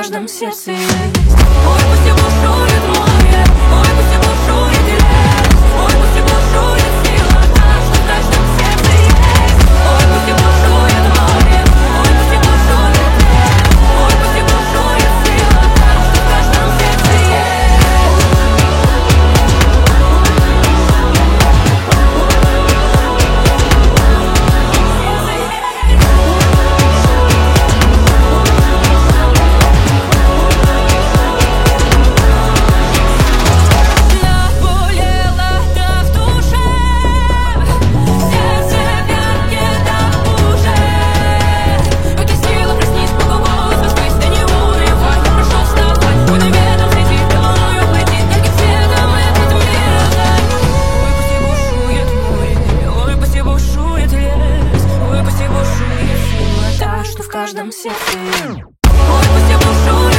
каждом сердце есть. Ой, пусть и бушует море, ой, пусть и бушует лес, ой, пусть и бушует сила та, что в каждом сердце есть. Ой, пусть и бушует море, ой, пусть и бушует лес, ой, пусть и бушует сила та, что в каждом сердце есть. В каждом сердце. Ой, пусть и бушует.